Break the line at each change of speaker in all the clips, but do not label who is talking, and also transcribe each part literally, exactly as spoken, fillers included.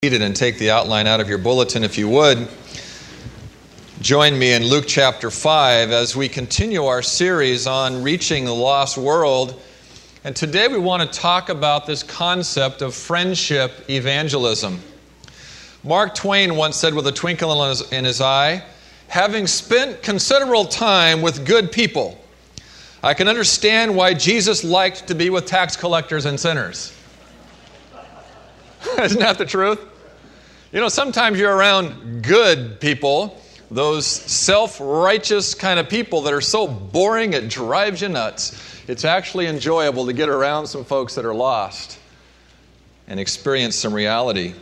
And take the outline out of your bulletin if you would. Join me in Luke chapter five as we continue our series on reaching the lost world. And today we want to talk about this concept of friendship evangelism. Mark Twain once said with a twinkle in his, in his eye, "Having spent considerable time with good people, I can understand why Jesus liked to be with tax collectors and sinners." Isn't that the truth? You know, sometimes you're around good people, those self-righteous kind of people that are so boring it drives you nuts. It's actually enjoyable to get around some folks that are lost and experience some reality.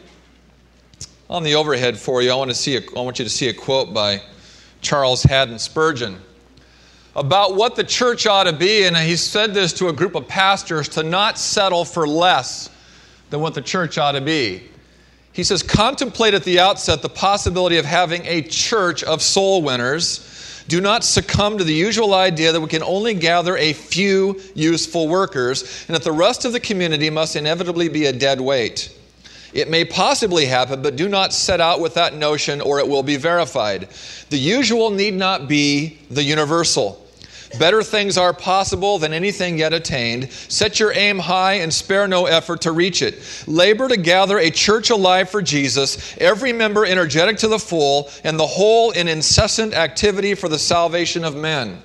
On the overhead for you, I want to see a, I want you to see a quote by Charles Haddon Spurgeon about what the church ought to be, and he said this to a group of pastors, to not settle for less than what the church ought to be. He says, contemplate at the outset the possibility of having a church of soul winners. Do not succumb to the usual idea that we can only gather a few useful workers and that the rest of the community must inevitably be a dead weight. It may possibly happen, but do not set out with that notion or it will be verified. The usual need not be the universal. Better things are possible than anything yet attained. Set your aim high and spare no effort to reach it. Labor to gather a church alive for Jesus, every member energetic to the full, and the whole in incessant activity for the salvation of men.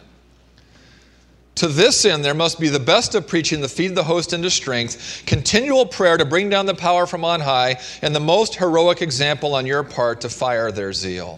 To this end, there must be the best of preaching to feed the host into strength, continual prayer to bring down the power from on high, and the most heroic example on your part to fire their zeal.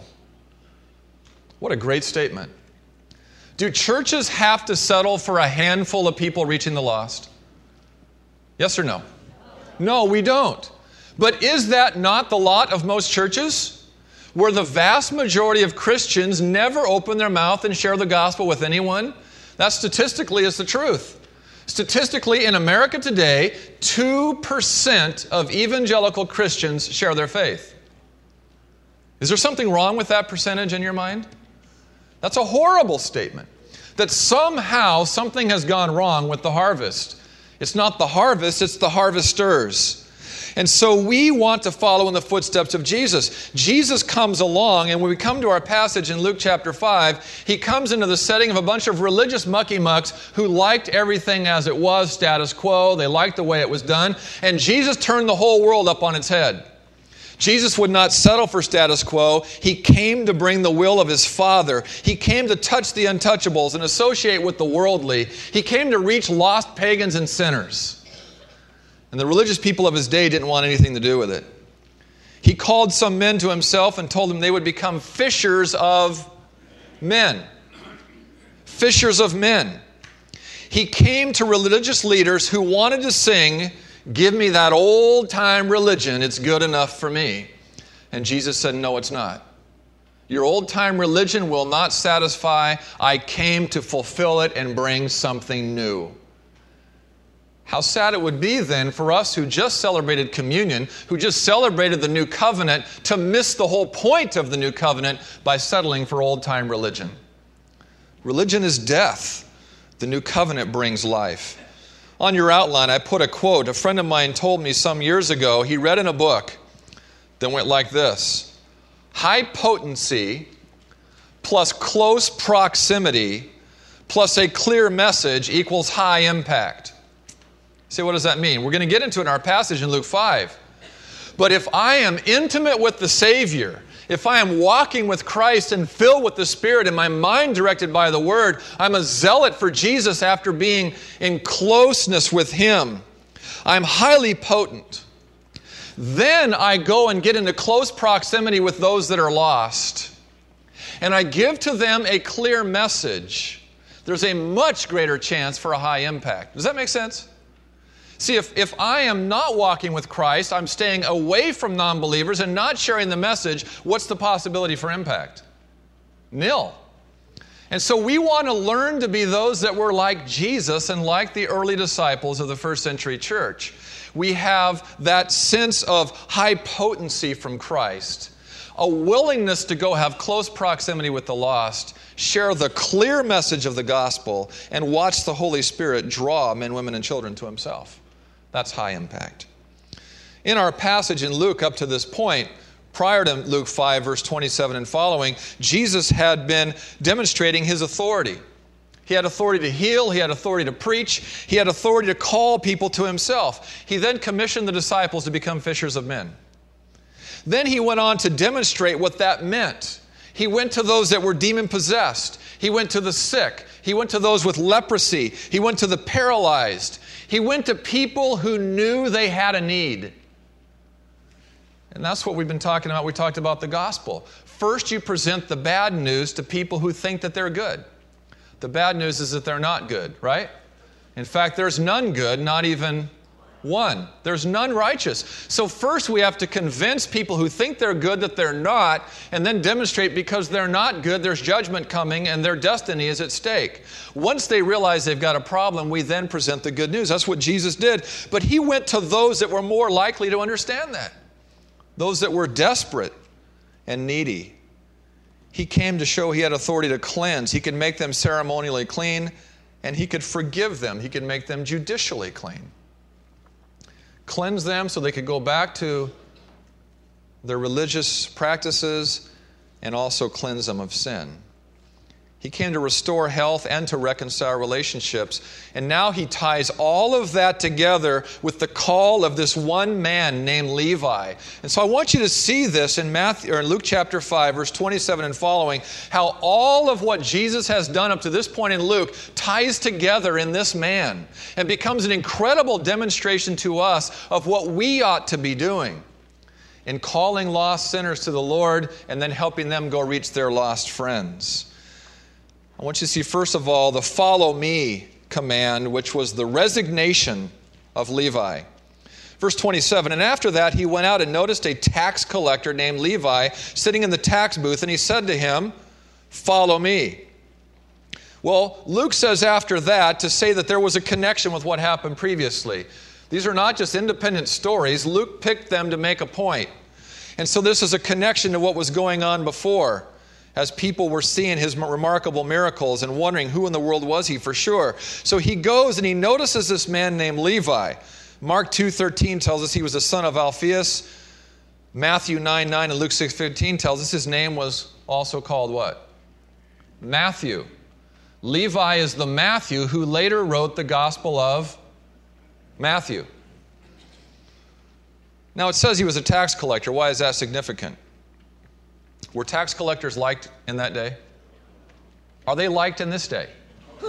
What a great statement. Do churches have to settle for a handful of people reaching the lost? Yes or no? No, we don't. But is that not the lot of most churches? Where the vast majority of Christians never open their mouth and share the gospel with anyone? That statistically is the truth. Statistically, in America today, two percent of evangelical Christians share their faith. Is there something wrong with that percentage in your mind? That's a horrible statement, that somehow something has gone wrong with the harvest. It's not the harvest, it's the harvesters. And so we want to follow in the footsteps of Jesus. Jesus comes along, and when we come to our passage in Luke chapter five, he comes into the setting of a bunch of religious mucky-mucks who liked everything as it was, status quo. They liked the way it was done. And Jesus turned the whole world up on its head. Jesus would not settle for status quo. He came to bring the will of his Father. He came to touch the untouchables and associate with the worldly. He came to reach lost pagans and sinners. And the religious people of his day didn't want anything to do with it. He called some men to himself and told them they would become fishers of men. Fishers of men. He came to religious leaders who wanted to sing, "Give me that old-time religion, it's good enough for me." And Jesus said, no, it's not. Your old-time religion will not satisfy. I came to fulfill it and bring something new. How sad it would be then for us who just celebrated communion, who just celebrated the new covenant, to miss the whole point of the new covenant by settling for old-time religion. Religion is death. The new covenant brings life. On your outline, I put a quote. A friend of mine told me some years ago, he read in a book that went like this: high potency plus close proximity plus a clear message equals high impact. See, what does that mean? We're going to get into it in our passage in Luke five. But if I am intimate with the Savior, if I am walking with Christ and filled with the Spirit and my mind directed by the Word, I'm a zealot for Jesus after being in closeness with Him. I'm highly potent. Then I go and get into close proximity with those that are lost. And I give to them a clear message. There's a much greater chance for a high impact. Does that make sense? See, if, if I am not walking with Christ, I'm staying away from non-believers and not sharing the message, what's the possibility for impact? Nil. And so we want to learn to be those that were like Jesus and like the early disciples of the first century church. We have that sense of high potency from Christ, a willingness to go have close proximity with the lost, share the clear message of the gospel, and watch the Holy Spirit draw men, women, and children to Himself. That's high impact. in our passage in Luke up to this point, prior to Luke five, verse twenty-seven and following, Jesus had been demonstrating his authority. He had authority to heal. He had authority to preach. He had authority to call people to himself. He then commissioned the disciples to become fishers of men. Then he went on to demonstrate what that meant. He went to those that were demon-possessed. He went to the sick. He went to those with leprosy. He went to the paralyzed. He went to people who knew they had a need. And that's what we've been talking about. We talked about the gospel. First, you present the bad news to people who think that they're good. The bad news is that they're not good, right? In fact, there's none good, not even one. There's none righteous. So first we have to convince people who think they're good that they're not, and then demonstrate because they're not good, there's judgment coming and their destiny is at stake. Once they realize they've got a problem, we then present the good news. That's what Jesus did. But he went to those that were more likely to understand that. Those that were desperate and needy. He came to show he had authority to cleanse. He could make them ceremonially clean, and he could forgive them. He could make them judicially clean. Cleanse them so they could go back to their religious practices, and also cleanse them of sin. He came to restore health and to reconcile relationships. And now he ties all of that together with the call of this one man named Levi. And so I want you to see this in Matthew or in Luke chapter five, verse twenty-seven and following, how all of what Jesus has done up to this point in Luke ties together in this man and becomes an incredible demonstration to us of what we ought to be doing in calling lost sinners to the Lord and then helping them go reach their lost friends. I want you to see, first of all, the follow me command, which was the resignation of Levi. Verse twenty-seven, and after that he went out and noticed a tax collector named Levi sitting in the tax booth, and he said to him, follow me. Well, Luke says after that to say that there was a connection with what happened previously. These are not just independent stories. Luke picked them to make a point. And so this is a connection to what was going on before, as people were seeing his remarkable miracles and wondering who in the world was he for sure. So he goes and he notices this man named Levi. Mark two thirteen tells us he was the son of Alphaeus. Matthew nine nine and Luke six fifteen tells us his name was also called what? Matthew. Levi is the Matthew who later wrote the Gospel of Matthew. Now it says he was a tax collector. Why is that significant? Were tax collectors liked in that day? Are they liked in this day?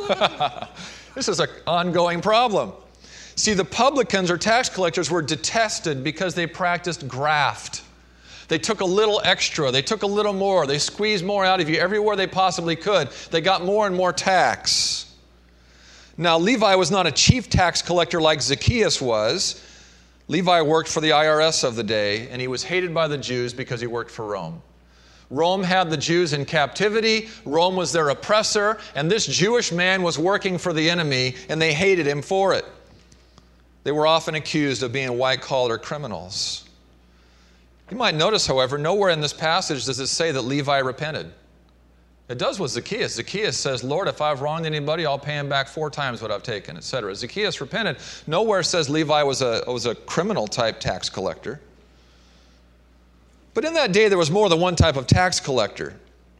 This is an ongoing problem. See, the publicans or tax collectors were detested because they practiced graft. They took a little extra. They took a little more. They squeezed more out of you everywhere they possibly could. They got more and more tax. Now, Levi was not a chief tax collector like Zacchaeus was. Levi worked for the I R S of the day, and he was hated by the Jews because he worked for Rome. Rome had the Jews in captivity. Rome was their oppressor, and this Jewish man was working for the enemy, and they hated him for it. They were often accused of being white-collar criminals. You might notice, however, nowhere in this passage does it say that Levi repented. It does with Zacchaeus. Zacchaeus says, Lord, if I've wronged anybody, I'll pay him back four times what I've taken, et cetera. Zacchaeus repented. Nowhere says Levi was a, was a criminal-type tax collector. But in that day, there was more than one type of tax collector.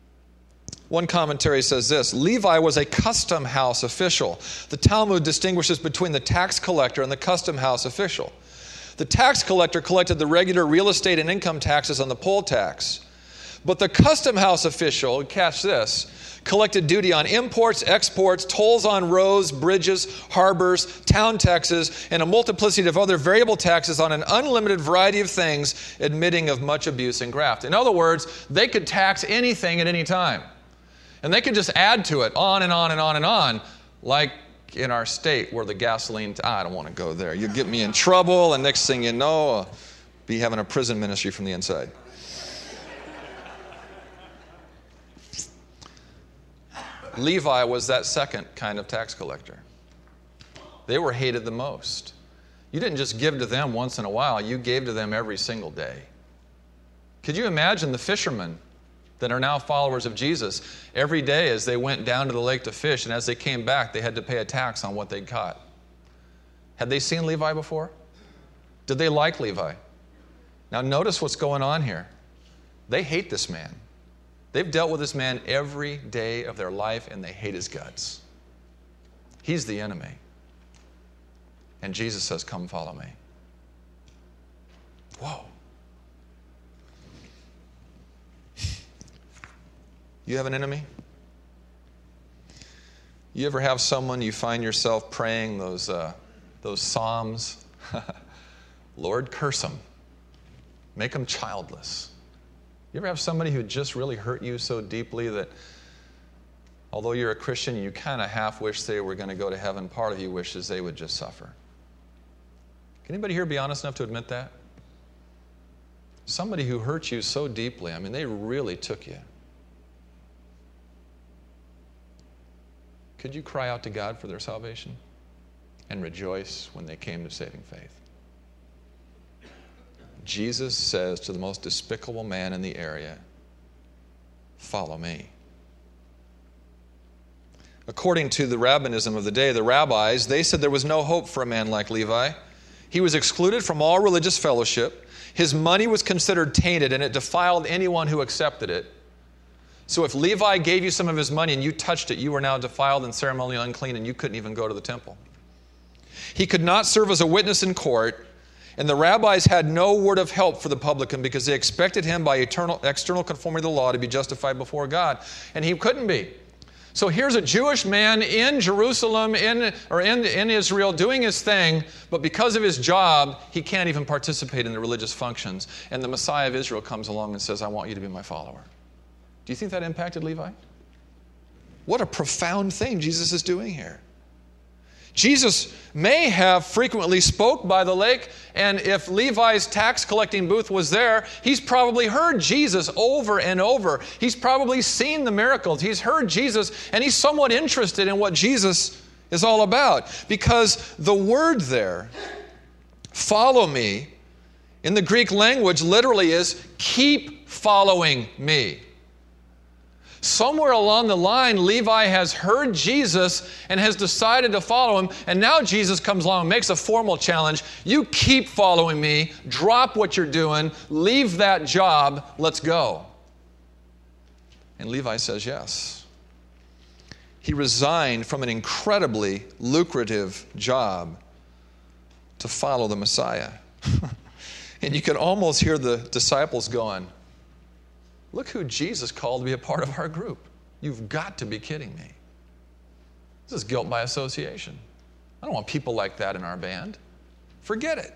One commentary says this, Levi was a custom house official. The Talmud distinguishes between the tax collector and the custom house official. The tax collector collected the regular real estate and income taxes on the poll tax. But the custom house official, catch this, collected duty on imports, exports, tolls on roads, bridges, harbors, town taxes, and a multiplicity of other variable taxes on an unlimited variety of things, admitting of much abuse and graft. In other words, they could tax anything at any time. And they could just add to it on and on and on and on, like in our state where the gasoline, I don't want to go there. You get me in trouble, and next thing you know, I'll be having a prison ministry from the inside. Levi was that second kind of tax collector. They were hated the most. You didn't just give to them once in a while, you gave to them every single day. Could you imagine the fishermen that are now followers of Jesus? Every day as they went down to the lake to fish, and as they came back, they had to pay a tax on what they'd caught. Had they seen Levi before? Did they like Levi? Now notice what's going on here. They hate this man. They've dealt with this man every day of their life, and they hate his guts. He's the enemy. And Jesus says, come follow me. Whoa. You have an enemy? You ever have someone you find yourself praying those, uh, those psalms? Lord, curse them. Make them childless. You ever have somebody who just really hurt you so deeply that although you're a Christian, you kind of half wish they were going to go to heaven? Part of you wishes they would just suffer. Can anybody here be honest enough to admit that? Somebody who hurt you so deeply, I mean, they really took you. Could you cry out to God for their salvation and rejoice when they came to saving faith? Jesus says to the most despicable man in the area, follow me. According to the rabbinism of the day, the rabbis, they said there was no hope for a man like Levi. He was excluded from all religious fellowship. His money was considered tainted, and it defiled anyone who accepted it. So if Levi gave you some of his money and you touched it, you were now defiled and ceremonially unclean, and you couldn't even go to the temple. He could not serve as a witness in court, and the rabbis had no word of help for the publican because they expected him by eternal, external conformity to the law to be justified before God, and he couldn't be. So here's a Jewish man in Jerusalem in, or in, in Israel doing his thing, but because of his job, he can't even participate in the religious functions. And the Messiah of Israel comes along and says, I want you to be my follower. Do you think that impacted Levi? What a profound thing Jesus is doing here. Jesus may have frequently spoke by the lake, and if Levi's tax collecting booth was there, he's probably heard Jesus over and over. He's probably seen the miracles. He's heard Jesus, and he's somewhat interested in what Jesus is all about. Because the word there, follow me, in the Greek language literally is keep following me. Somewhere along the line, Levi has heard Jesus and has decided to follow him. And now Jesus comes along and makes a formal challenge. You keep following me. Drop what you're doing. Leave that job. Let's go. And Levi says yes. He resigned from an incredibly lucrative job to follow the Messiah. And you could almost hear the disciples going, look who Jesus called to be a part of our group. You've got to be kidding me. This is guilt by association. I don't want people like that in our band. Forget it.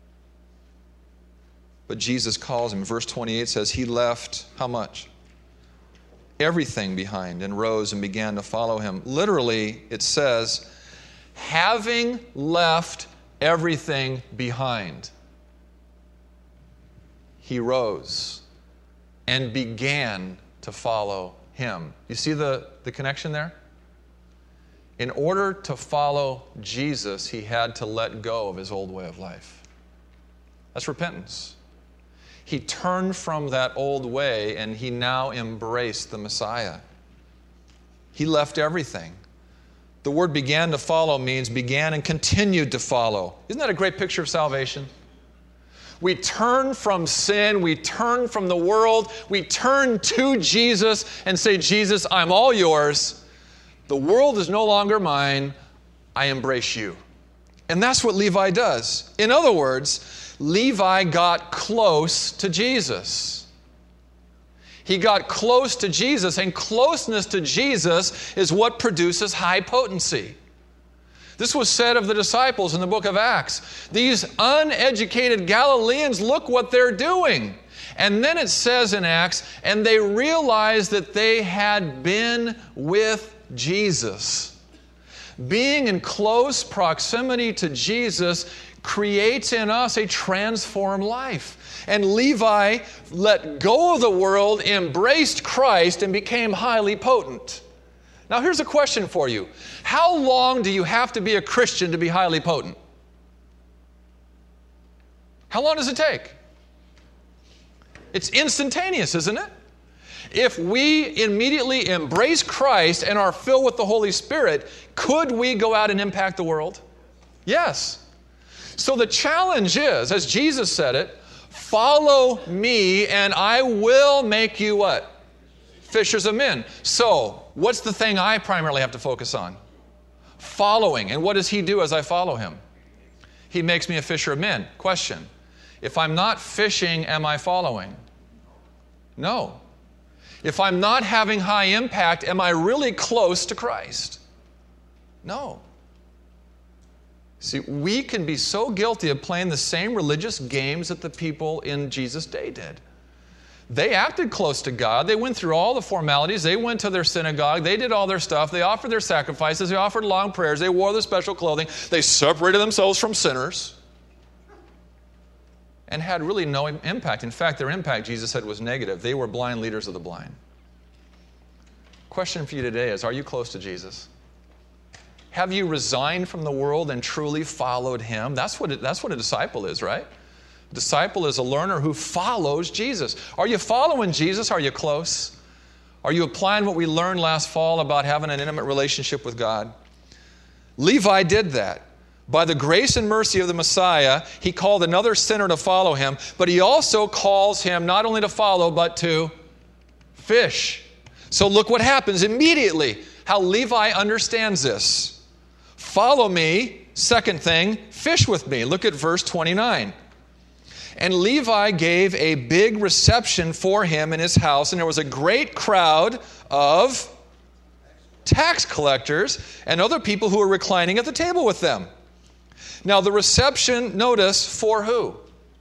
But Jesus calls him. Verse twenty-eight says, he left how much? Everything behind and rose and began to follow him. Literally, it says, having left everything behind, he rose and began to follow him. You see the, the connection there? In order to follow Jesus, he had to let go of his old way of life. That's repentance. He turned from that old way and he now embraced the Messiah. He left everything. The word began to follow means began and continued to follow. Isn't that a great picture of salvation? We turn from sin, we turn from the world, we turn to Jesus and say, Jesus, I'm all yours. The world is no longer mine. I embrace you. And that's what Levi does. In other words, Levi got close to Jesus. He got close to Jesus, and closeness to Jesus is what produces high potency. This was said of the disciples in the book of Acts. These uneducated Galileans, look what they're doing. And then it says in Acts, and they realized that they had been with Jesus. Being in close proximity to Jesus creates in us a transformed life. And Levi let go of the world, embraced Christ, and became highly potent. Now here's a question for you. How long do you have to be a Christian to be highly potent? How long does it take? It's instantaneous, isn't it? If we immediately embrace Christ and are filled with the Holy Spirit, could we go out and impact the world? Yes. So the challenge is, as Jesus said it, Follow me and I will make you what? Fishers of men. So, what's the thing I primarily have to focus on? Following. And what does he do as I follow him? He makes me a fisher of men. Question. If I'm not fishing, am I following? No. If I'm not having high impact, am I really close to Christ? No. See, we can be so guilty of playing the same religious games that the people in Jesus' day did. They acted close to God. They went through all the formalities. They went to their synagogue. They did all their stuff. They offered their sacrifices. They offered long prayers. They wore their special clothing. They separated themselves from sinners and had really no impact. In fact, their impact, Jesus said, was negative. They were blind leaders of the blind. Question for you today is, are you close to Jesus? Have you resigned from the world and truly followed him? That's what, it, that's what a disciple is, right? A disciple is a learner who follows Jesus. Are you following Jesus? Are you close? Are you applying what we learned last fall about having an intimate relationship with God? Levi did that. By the grace and mercy of the Messiah, he called another sinner to follow him, but he also calls him not only to follow, but to fish. So look what happens immediately, how Levi understands this. Follow me, second thing, fish with me. Look at verse twenty-nine. And Levi gave a big reception for him in his house, and there was a great crowd of tax collectors and other people who were reclining at the table with them. Now the reception, notice, for who?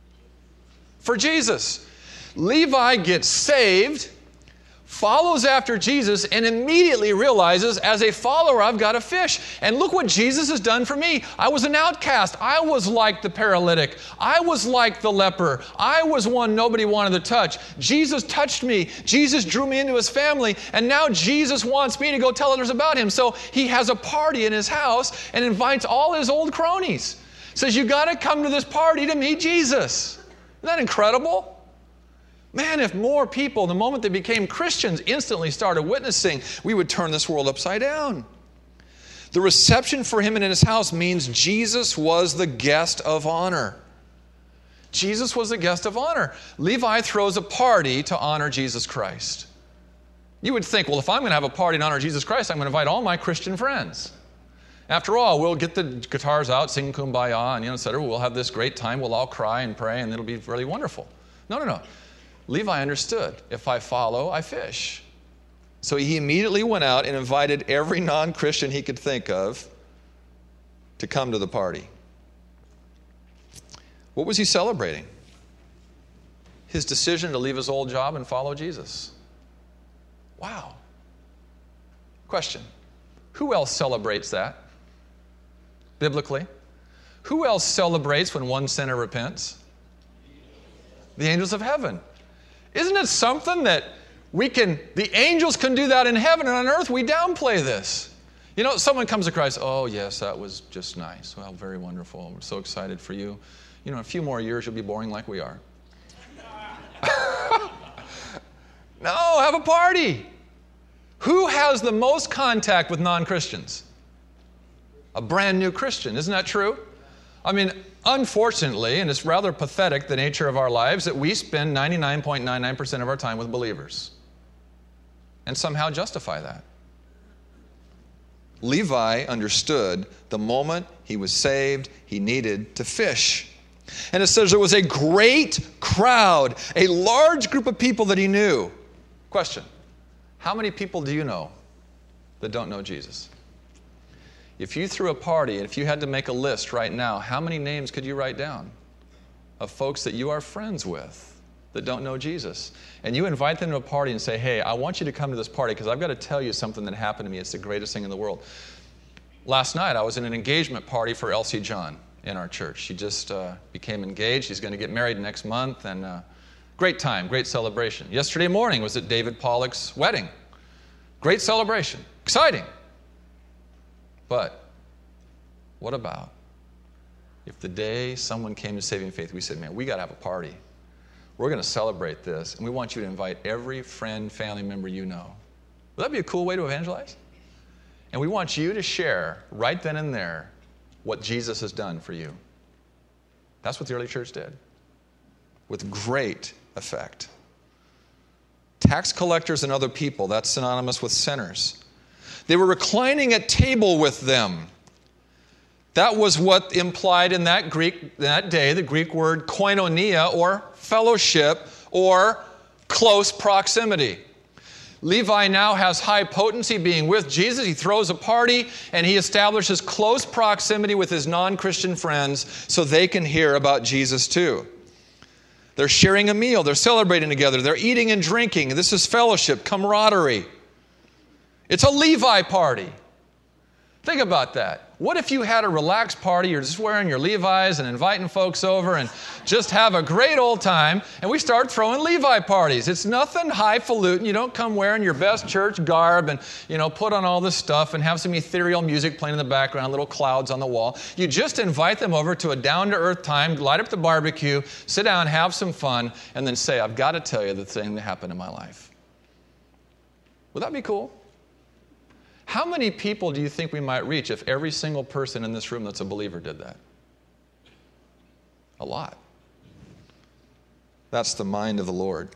For Jesus. Levi gets saved, follows after Jesus, and immediately realizes, as a follower, I've got to fish. And look what Jesus has done for me. I was an outcast. I was like the paralytic. I was like the leper. I was one nobody wanted to touch. Jesus touched me. Jesus drew me into his family. And now Jesus wants me to go tell others about him. So he has a party in his house and invites all his old cronies. Says, you got to come to this party to meet Jesus. Isn't that incredible? Man, if more people, the moment they became Christians, instantly started witnessing, we would turn this world upside down. The reception for him in his house means Jesus was the guest of honor. Jesus was the guest of honor. Levi throws a party to honor Jesus Christ. You would think, well, if I'm going to have a party to honor Jesus Christ, I'm going to invite all my Christian friends. After all, we'll get the guitars out, sing Kumbaya, and you know, et cetera. We'll have this great time. We'll all cry and pray, and it'll be really wonderful. No, no, no. Levi understood, if I follow, I fish. So he immediately went out and invited every non-Christian he could think of to come to the party. What was he celebrating? His decision to leave his old job and follow Jesus. Wow. Question. Who else celebrates that? Biblically. Who else celebrates when one sinner repents? The angels of heaven. Isn't it something that we can, the angels can do that in heaven, and on earth we downplay this? You know, someone comes to Christ, oh yes, that was just nice. Well, very wonderful. We're so excited for you. You know, in a few more years you'll be boring like we are. No, have a party. Who has the most contact with non-Christians? A brand new Christian. Isn't that true? I mean, unfortunately, and it's rather pathetic, the nature of our lives, that we spend ninety-nine point nine nine percent of our time with believers and somehow justify that. Levi understood the moment he was saved, he needed to fish. And it says there was a great crowd, a large group of people that he knew. Question, how many people do you know that don't know Jesus? If you threw a party, and if you had to make a list right now, how many names could you write down of folks that you are friends with that don't know Jesus? And you invite them to a party and say, hey, I want you to come to this party because I've got to tell you something that happened to me. It's the greatest thing in the world. Last night, I was in an engagement party for Elsie John in our church. She just uh, became engaged. She's going to get married next month, and uh, great time, great celebration. Yesterday morning was at David Pollock's wedding. Great celebration, exciting. But what about if the day someone came to saving faith, we said, man, we got to have a party. We're going to celebrate this, and we want you to invite every friend, family member you know. Would that be a cool way to evangelize? And we want you to share right then and there what Jesus has done for you. That's what the early church did. with great effect. Tax collectors and other people, that's synonymous with sinners. They were reclining at table with them. That was what implied in that Greek, that day, the Greek word koinonia, or fellowship, or close proximity. Levi now has high potency being with Jesus. He throws a party and he establishes close proximity with his non-Christian friends so they can hear about Jesus too. They're sharing a meal. They're celebrating together. They're eating and drinking. This is fellowship, camaraderie. It's a Levi party. Think about that. What if you had a relaxed party, you're just wearing your Levi's and inviting folks over and just have a great old time, and we start throwing Levi parties. It's nothing highfalutin. You don't come wearing your best church garb and, you know, put on all this stuff and have some ethereal music playing in the background, little clouds on the wall. You just invite them over to a down-to-earth time, light up the barbecue, sit down, have some fun, and then say, I've got to tell you the thing that happened in my life. Would that be cool? How many people do you think we might reach if every single person in this room that's a believer did that? A lot. That's the mind of the Lord.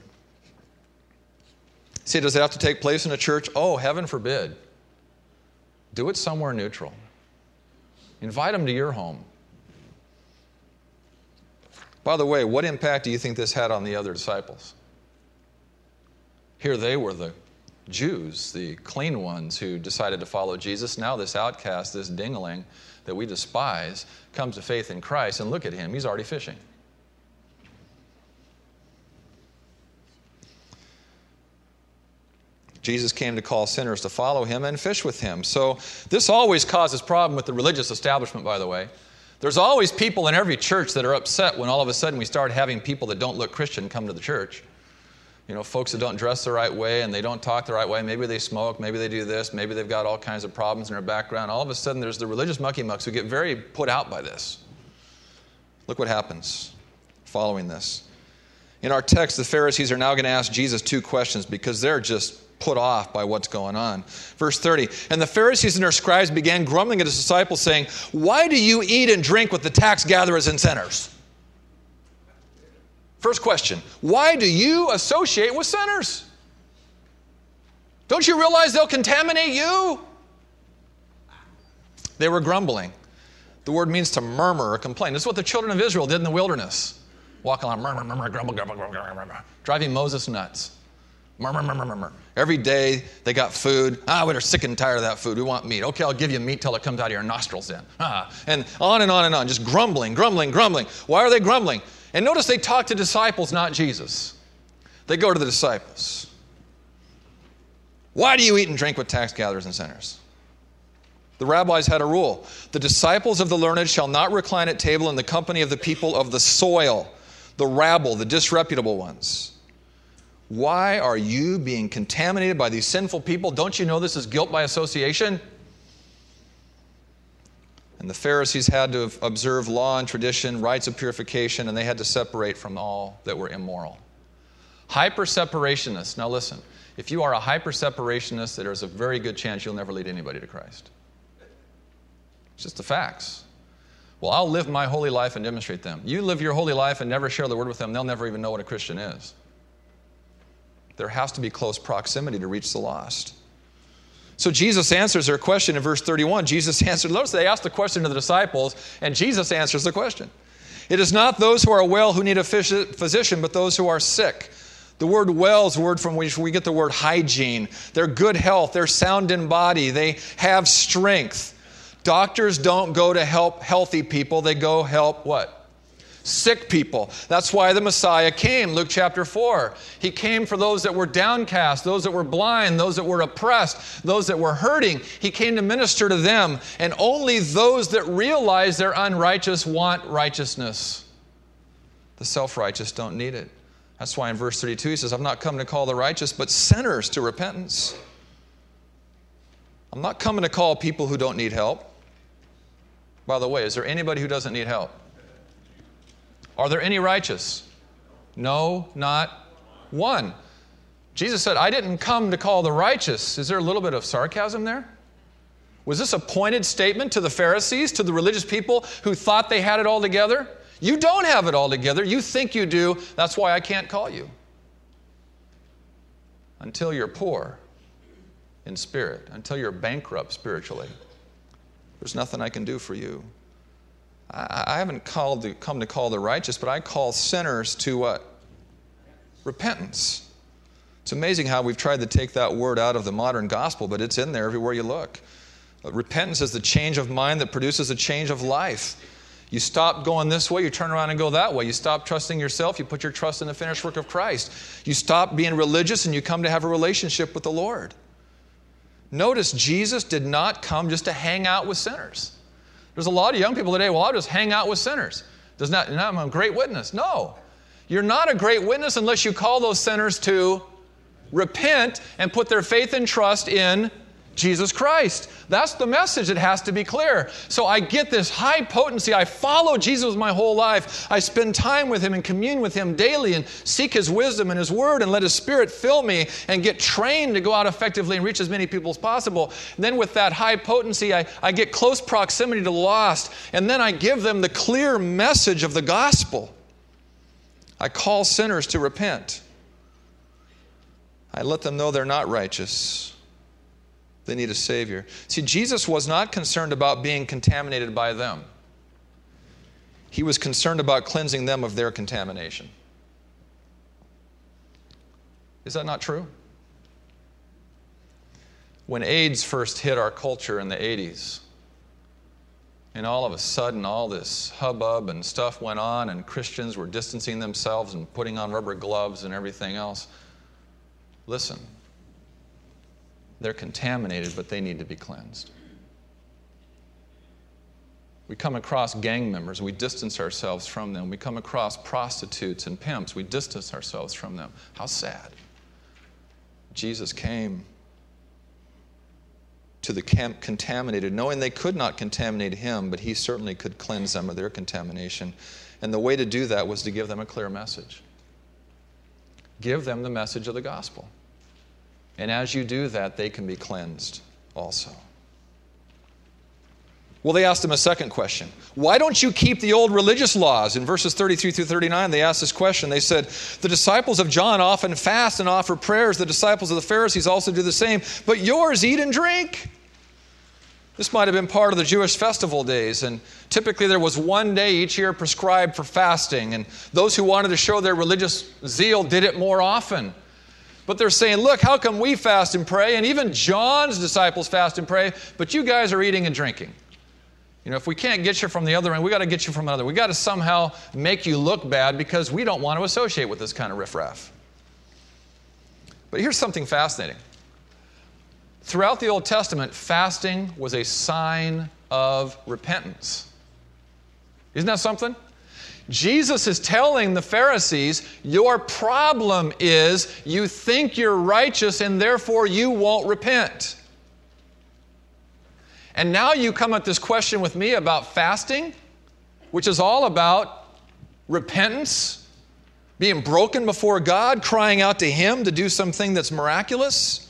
See, does it have to take place in a church? Oh, heaven forbid. Do it somewhere neutral. Invite them to your home. By the way, what impact do you think this had on the other disciples? Here they were, the Jews, the clean ones who decided to follow Jesus. Now this outcast, this dingling that we despise, comes to faith in Christ, and look at him. He's already fishing. Jesus came to call sinners to follow him and fish with him. So this always causes problem with the religious establishment, by the way. There's always people in every church that are upset when all of a sudden we start having people that don't look Christian come to the church. You know, folks that don't dress the right way and they don't talk the right way. Maybe they smoke, maybe they do this, maybe they've got all kinds of problems in their background. All of a sudden there's the religious mucky mucks who get very put out by this. Look what happens following this. In our text, the Pharisees are now going to ask Jesus two questions because they're just put off by what's going on. Verse thirty, and the Pharisees and their scribes began grumbling at his disciples, saying, why do you eat and drink with the tax gatherers and sinners? First question, why do you associate with sinners? Don't you realize they'll contaminate you? They were grumbling. The word means to murmur or complain. This is what the children of Israel did in the wilderness. Walk along, murmur, murmur, grumble, grumble, grumble, grumble, grumble, driving Moses nuts. Murmur, murmur, murmur. Every day they got food. Ah, we're sick and tired of that food. We want meat. Okay, I'll give you meat till it comes out of your nostrils then. Ah, and on and on and on, just grumbling, grumbling, grumbling. Why are they grumbling? And notice they talk to disciples, not Jesus. They go to the disciples. Why do you eat and drink with tax gatherers and sinners? The rabbis had a rule. The disciples of the learned shall not recline at table in the company of the people of the soil, the rabble, the disreputable ones. Why are you being contaminated by these sinful people? Don't you know this is guilt by association? And the Pharisees had to observe law and tradition, rites of purification, and they had to separate from all that were immoral. Hyper-separationists. Now listen, if you are a hyper-separationist, there's a very good chance you'll never lead anybody to Christ. It's just the facts. Well, I'll live my holy life and demonstrate them. You live your holy life and never share the word with them, they'll never even know what a Christian is. There has to be close proximity to reach the lost. So Jesus answers their question in verse thirty-one. Jesus answered, notice they asked the question to the disciples, and Jesus answers the question. It is not those who are well who need a physician, but those who are sick. The word well is a word from which we get the word hygiene. They're good health. They're sound in body. They have strength. Doctors don't go to help healthy people. They go help what? Sick people. That's why the Messiah came. Luke chapter four. He came for those that were downcast, those that were blind, those that were oppressed, those that were hurting. He came to minister to them. And only those that realize they're unrighteous want righteousness. The self-righteous don't need it. That's why in verse thirty-two he says, I've not come to call the righteous, but sinners to repentance. I'm not coming to call people who don't need help. By the way, is there anybody who doesn't need help? Are there any righteous? No, not one. Jesus said, I didn't come to call the righteous. Is there a little bit of sarcasm there? Was this a pointed statement to the Pharisees, to the religious people who thought they had it all together? You don't have it all together. You think you do. That's why I can't call you. Until you're poor in spirit, until you're bankrupt spiritually, there's nothing I can do for you. I, I haven't called to, come to call the righteous, but I call sinners to what? Repentance. It's amazing how we've tried to take that word out of the modern gospel, but it's in there everywhere you look. Repentance is the change of mind that produces a change of life. You stop going this way, you turn around and go that way. You stop trusting yourself, you put your trust in the finished work of Christ. You stop being religious and you come to have a relationship with the Lord. Notice Jesus did not come just to hang out with sinners. There's a lot of young people today, well, I'll just hang out with sinners. Does not, I'm a great witness. No. You're not a great witness unless you call those sinners to repent and put their faith and trust in Jesus Christ. That's the message that has to be clear. So I get this high potency. I follow Jesus my whole life. I spend time with Him and commune with Him daily and seek His wisdom and His Word and let His Spirit fill me and get trained to go out effectively and reach as many people as possible. And then with that high potency, I, I get close proximity to the lost. And then I give them the clear message of the gospel. I call sinners to repent. I let them know they're not righteous. They need a Savior. See, Jesus was not concerned about being contaminated by them. He was concerned about cleansing them of their contamination. Is that not true? When AIDS first hit our culture in the eighties, and all of a sudden all this hubbub and stuff went on, and Christians were distancing themselves and putting on rubber gloves and everything else, listen. They're contaminated, but they need to be cleansed. We come across gang members, we distance ourselves from them. We come across prostitutes and pimps, we distance ourselves from them. How sad. Jesus came to the camp contaminated, knowing they could not contaminate Him, but He certainly could cleanse them of their contamination. And the way to do that was to give them a clear message. Give them the message of the gospel. And as you do that, they can be cleansed also. Well, they asked Him a second question. Why don't you keep the old religious laws? In verses thirty-three through thirty-nine, they asked this question. They said, the disciples of John often fast and offer prayers. The disciples of the Pharisees also do the same. But yours eat and drink. This might have been part of the Jewish festival days. And typically there was one day each year prescribed for fasting. And those who wanted to show their religious zeal did it more often. But they're saying, look, how come we fast and pray? And even John's disciples fast and pray, but you guys are eating and drinking. You know, if we can't get you from the other end, we got to get you from another. We got to somehow make you look bad because we don't want to associate with this kind of riffraff. But here's something fascinating. Throughout the Old Testament, fasting was a sign of repentance. Isn't that something? Jesus is telling the Pharisees, your problem is you think you're righteous and therefore you won't repent. And now you come at this question with me about fasting, which is all about repentance, being broken before God, crying out to Him to do something that's miraculous.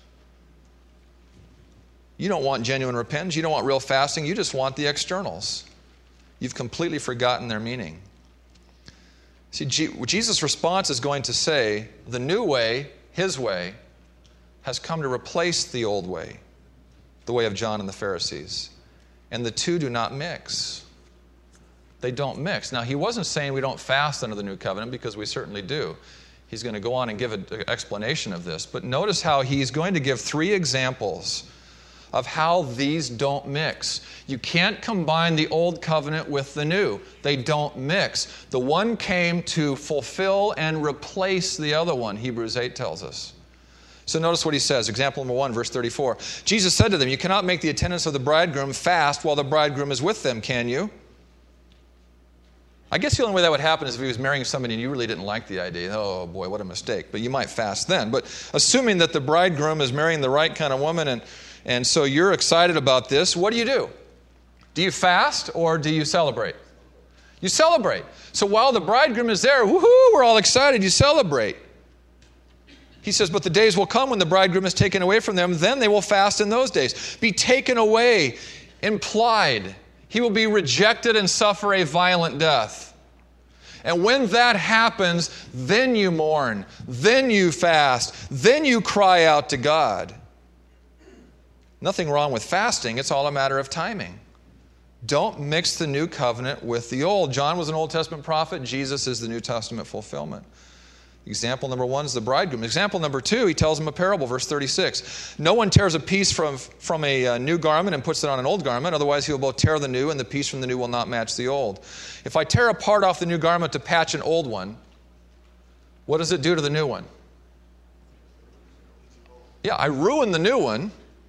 You don't want genuine repentance. You don't want real fasting. You just want the externals. You've completely forgotten their meaning. See, Jesus' response is going to say, the new way, His way, has come to replace the old way, the way of John and the Pharisees. And the two do not mix. They don't mix. Now, He wasn't saying we don't fast under the new covenant, because we certainly do. He's going to go on and give an explanation of this. But notice how He's going to give three examples of how these don't mix. You can't combine the old covenant with the new. They don't mix. The one came to fulfill and replace the other one, Hebrews eight tells us. So notice what he says. Example number one, verse thirty-four. Jesus said to them, you cannot make the attendants of the bridegroom fast while the bridegroom is with them, can you? I guess the only way that would happen is if he was marrying somebody and you really didn't like the idea. Oh boy, what a mistake. But you might fast then. But assuming that the bridegroom is marrying the right kind of woman, and And so you're excited about this, what do you do? Do you fast or do you celebrate? You celebrate. So while the bridegroom is there, woohoo, we're all excited, you celebrate. He says, but the days will come when the bridegroom is taken away from them, then they will fast in those days. Be taken away, implied. He will be rejected and suffer a violent death. And when that happens, then you mourn, then you fast, then you cry out to God. Nothing wrong with fasting. It's all a matter of timing. Don't mix the new covenant with the old. John was an Old Testament prophet. Jesus is the New Testament fulfillment. Example number one is the bridegroom. Example number two, he tells him a parable, verse thirty-six. No one tears a piece from, from a uh, new garment and puts it on an old garment. Otherwise, he will both tear the new, and the piece from the new will not match the old. If I tear a part off the new garment to patch an old one, what does it do to the new one? Yeah, I ruin the new one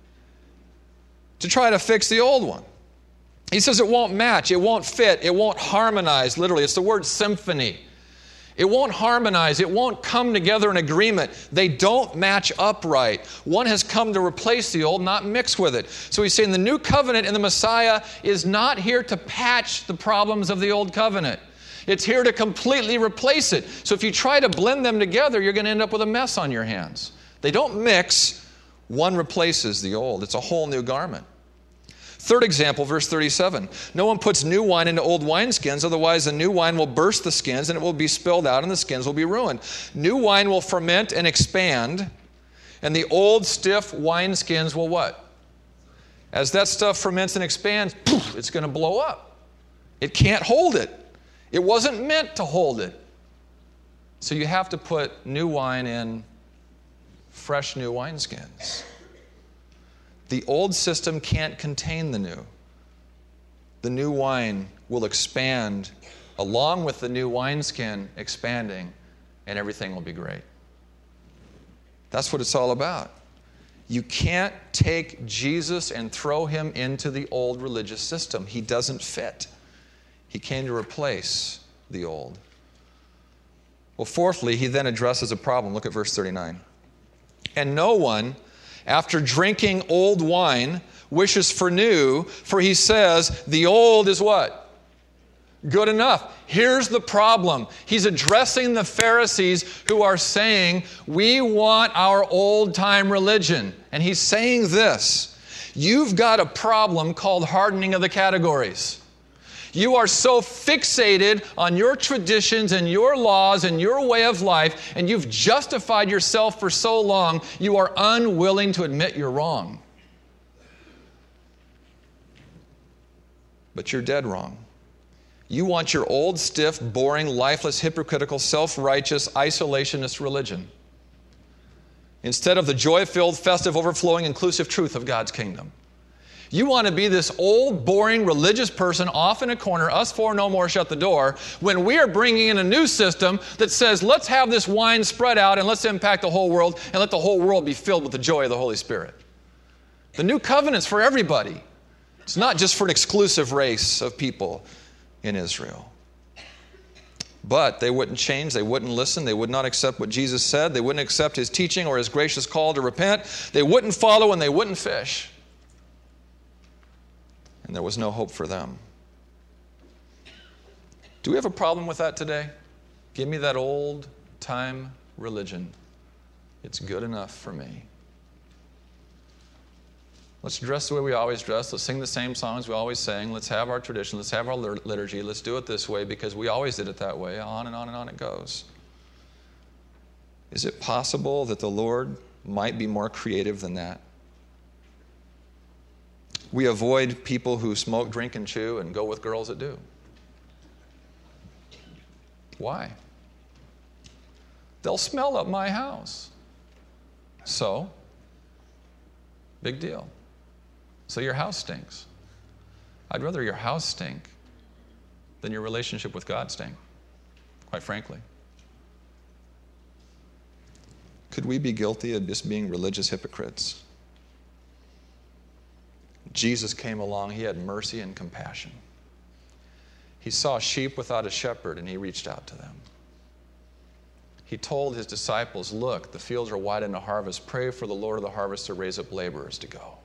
to try to fix the old one. He says it won't match, it won't fit, it won't harmonize. Literally, it's the word symphony. It won't harmonize. It won't come together in agreement. They don't match up right. One has come to replace the old, not mix with it. So he's saying the new covenant in the Messiah is not here to patch the problems of the old covenant. It's here to completely replace it. So if you try to blend them together, you're going to end up with a mess on your hands. They don't mix. One replaces the old. It's a whole new garment. Third example, verse thirty-seven. No one puts new wine into old wineskins, otherwise the new wine will burst the skins and it will be spilled out and the skins will be ruined. New wine will ferment and expand, and the old stiff wineskins will what? As that stuff ferments and expands, poof, it's going to blow up. It can't hold it. It wasn't meant to hold it. So you have to put new wine in fresh new wineskins. The old system can't contain the new. The new wine will expand along with the new wineskin expanding, and everything will be great. That's what it's all about. You can't take Jesus and throw him into the old religious system. He doesn't fit. He came to replace the old. Well, fourthly, he then addresses a problem. Look at verse thirty-nine. And no one, after drinking old wine, wishes for new, for he says, the old is what? Good enough. Here's the problem. He's addressing the Pharisees who are saying, we want our old-time religion. And he's saying this, you've got a problem called hardening of the categories. You are so fixated on your traditions and your laws and your way of life, and you've justified yourself for so long, you are unwilling to admit you're wrong. But you're dead wrong. You want your old, stiff, boring, lifeless, hypocritical, self-righteous, isolationist religion instead of the joy-filled, festive, overflowing, inclusive truth of God's kingdom. You want to be this old, boring, religious person off in a corner, us four no more, shut the door, when we are bringing in a new system that says, let's have this wine spread out and let's impact the whole world and let the whole world be filled with the joy of the Holy Spirit. The new covenant's for everybody. It's not just for an exclusive race of people in Israel. But they wouldn't change, they wouldn't listen, they would not accept what Jesus said, they wouldn't accept his teaching or his gracious call to repent, they wouldn't follow and they wouldn't fish. And there was no hope for them. Do we have a problem with that today? Give me that old-time religion. It's good enough for me. Let's dress the way we always dress. Let's sing the same songs we always sang. Let's have our tradition. Let's have our liturgy. Let's do it this way because we always did it that way. On and on and on it goes. Is it possible that the Lord might be more creative than that? We avoid people who smoke, drink, and chew and go with girls that do. Why? They'll smell up my house. So, big deal. So your house stinks. I'd rather your house stink than your relationship with God stink, quite frankly. Could we be guilty of just being religious hypocrites? Jesus came along, he had mercy and compassion. He saw sheep without a shepherd and he reached out to them. He told his disciples, look, the fields are wide into harvest. Pray for the Lord of the harvest to raise up laborers to go.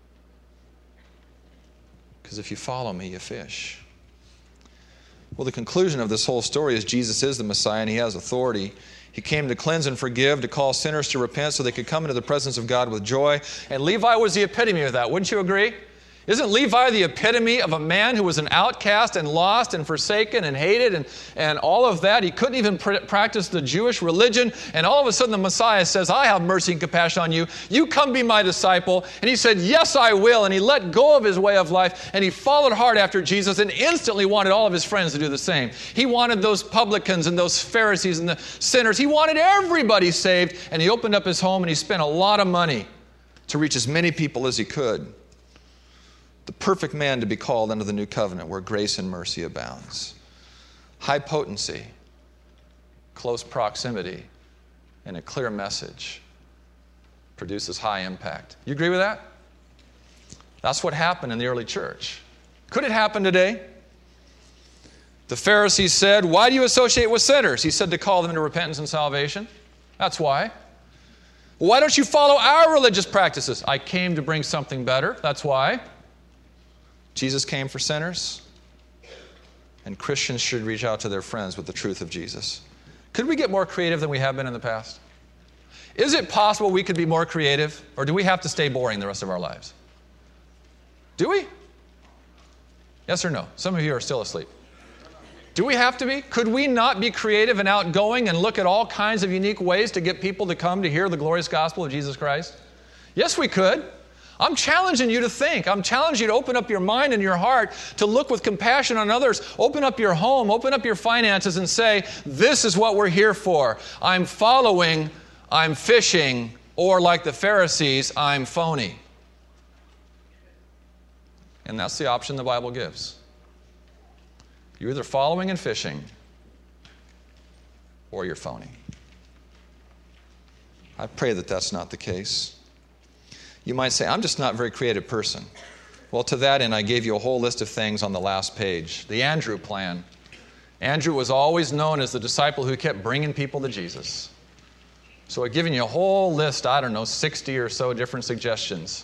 Because if you follow me, you fish. Well, the conclusion of this whole story is Jesus is the Messiah and he has authority. He came to cleanse and forgive, to call sinners to repent so they could come into the presence of God with joy. And Levi was the epitome of that. Wouldn't you agree? Isn't Levi the epitome of a man who was an outcast and lost and forsaken and hated and, and all of that? He couldn't even pr- practice the Jewish religion. And all of a sudden the Messiah says, I have mercy and compassion on you. You come be my disciple. And he said, yes, I will. And he let go of his way of life. And he followed hard after Jesus and instantly wanted all of his friends to do the same. He wanted those publicans and those Pharisees and the sinners. He wanted everybody saved. And he opened up his home and he spent a lot of money to reach as many people as he could. The perfect man to be called under the new covenant where grace and mercy abounds. High potency, close proximity, and a clear message produces high impact. You agree with that? That's what happened in the early church. Could it happen today? The Pharisees said, why do you associate with sinners? He said to call them to repentance and salvation. That's why. Why don't you follow our religious practices? I came to bring something better. That's why. Jesus came for sinners, and Christians should reach out to their friends with the truth of Jesus. Could we get more creative than we have been in the past? Is it possible we could be more creative, or do we have to stay boring the rest of our lives? Do we? Yes or no? Some of you are still asleep. Do we have to be? Could we not be creative and outgoing and look at all kinds of unique ways to get people to come to hear the glorious gospel of Jesus Christ? Yes, we could. I'm challenging you to think. I'm challenging you to open up your mind and your heart to look with compassion on others. Open up your home, open up your finances and say, this is what we're here for. I'm following, I'm fishing, or like the Pharisees, I'm phony. And that's the option the Bible gives. You're either following and fishing, or you're phony. I pray that that's not the case. You might say, I'm just not a very creative person. Well, to that end, I gave you a whole list of things on the last page. The Andrew plan. Andrew was always known as the disciple who kept bringing people to Jesus. So I've given you a whole list, I don't know, sixty or so different suggestions.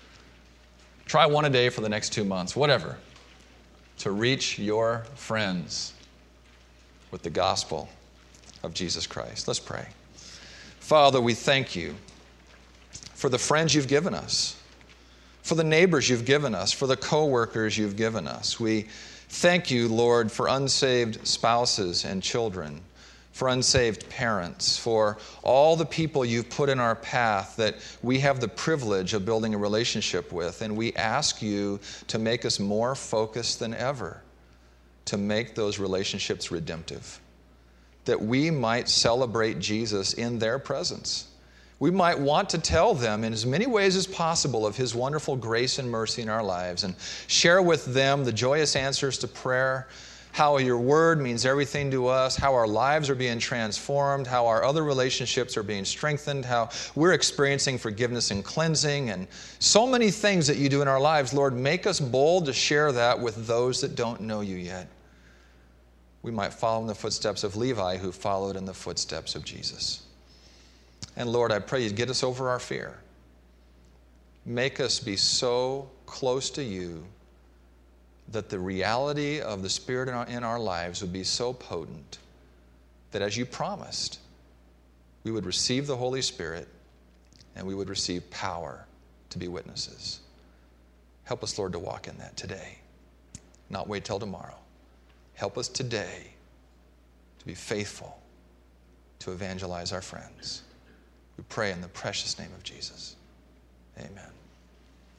Try one a day for the next two months, whatever, to reach your friends with the gospel of Jesus Christ. Let's pray. Father, we thank you for the friends you've given us, for the neighbors you've given us, for the co-workers you've given us. We thank you, Lord, for unsaved spouses and children, for unsaved parents, for all the people you've put in our path that we have the privilege of building a relationship with. And we ask you to make us more focused than ever to make those relationships redemptive, that we might celebrate Jesus in their presence. We might want to tell them in as many ways as possible of his wonderful grace and mercy in our lives and share with them the joyous answers to prayer, how your word means everything to us, how our lives are being transformed, how our other relationships are being strengthened, how we're experiencing forgiveness and cleansing, and so many things that you do in our lives. Lord, make us bold to share that with those that don't know you yet. We might follow in the footsteps of Levi, who followed in the footsteps of Jesus. And Lord, I pray you'd get us over our fear. Make us be so close to you that the reality of the Spirit in our, in our lives would be so potent that as you promised, we would receive the Holy Spirit and we would receive power to be witnesses. Help us, Lord, to walk in that today, not wait till tomorrow. Help us today to be faithful to evangelize our friends. We pray in the precious name of Jesus. Amen.